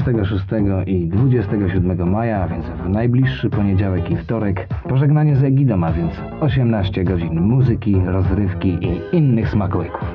26 i 27 maja, a więc w najbliższy poniedziałek i wtorek, pożegnanie z Egidą, a więc 18 godzin muzyki, rozrywki i innych smakołyków.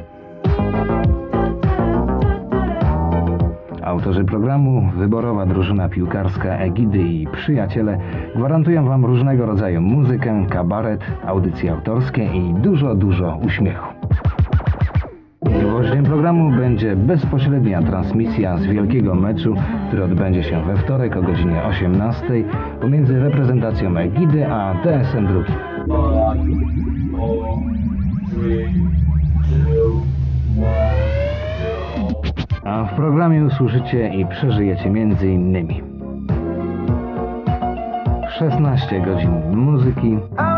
Autorzy programu, wyborowa drużyna piłkarska Egidy i przyjaciele gwarantują Wam różnego rodzaju muzykę, kabaret, audycje autorskie i dużo uśmiechu. Gwoździem programu będzie bezpośrednia transmisja z wielkiego meczu, który odbędzie się we wtorek o godzinie 18 pomiędzy reprezentacją Egidy a TSM Drugim. A w programie usłyszycie i przeżyjecie m.in. 16 godzin muzyki,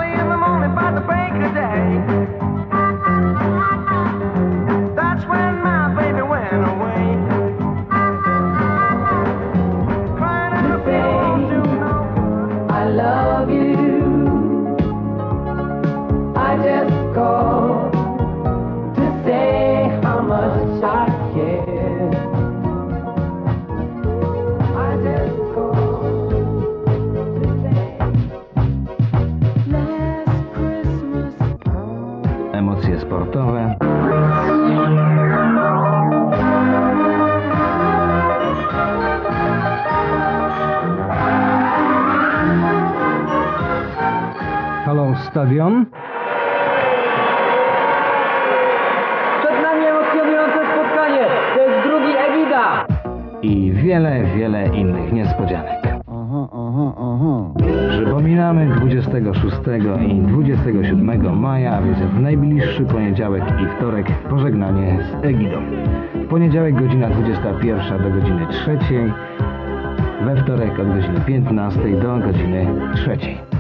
emocje sportowe, Halo Stadion. Przed nami emocjonujące spotkanie. To jest drugi Egida. I wiele innych niespodzianek. Przypominamy 26 i 27 maja, a więc w najbliższy poniedziałek i wtorek pożegnanie z Egidą. W poniedziałek godzina 21 do godziny 3, we wtorek od godziny 15 do godziny 3.